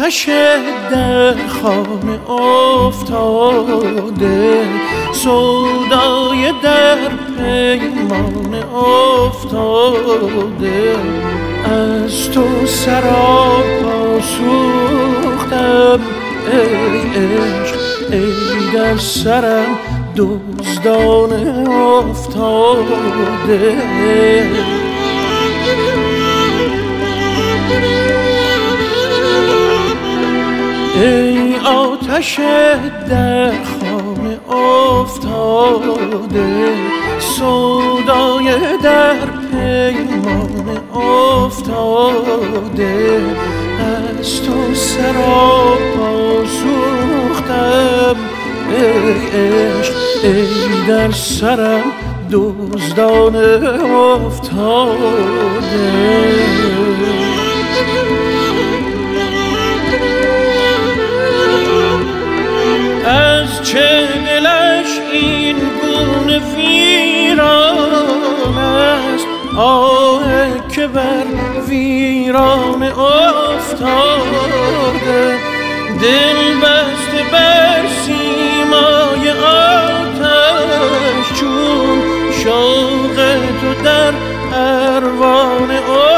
آتش در خانه افتاده، سودای در پیمان افتاده. از تو سراپا سوختم ای عشق، ای در سرم دزدانه افتاده. ای آتش در خانه افتاده، سودای در پیمان افتاده. از تو سراپا سوختم ای عشق، ای در سرم دزدانه افتاده. از چه دلش این گونه ویران است، آه که بر ویران افتاده. دل بسته بر سیمای آتش، چون شوق تو در پروانه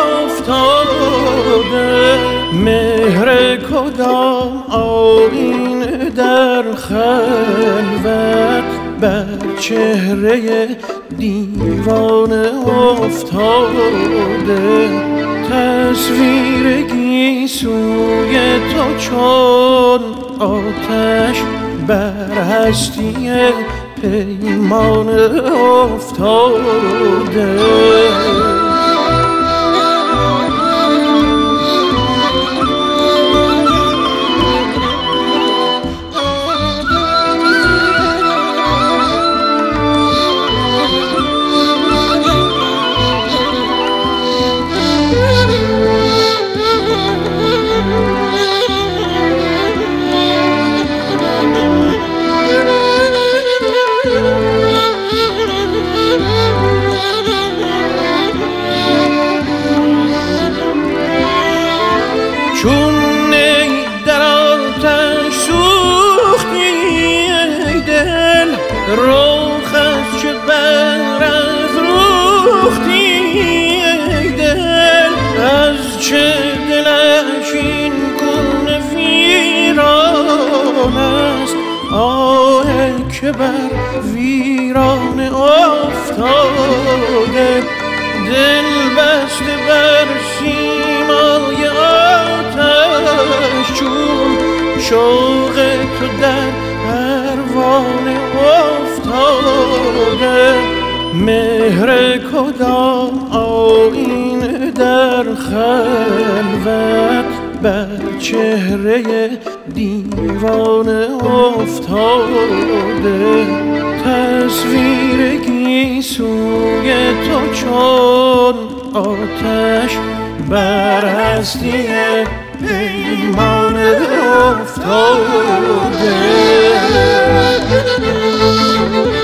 افتاده. مهر کدام آیینه در خلوت، بر چهره دیوانه افتاده. تصویر گیسوی تو چون آتش، بر هستی پیمانه افتاده. چون نی در آتش سوختی ای دل، رخ از چه برافروختی ای دل. از چه دلش این گونه ویران است، آه که بر ویران افتاده. دل بسته بر سیمای آتش، چون شوق تو در پروانه افتاده. مهر کدام آیینه در خلوت، بر چهره دیوانه افتاده. تصویر گیسوی تو چون آتش، بر هستی پیمانه افتاده.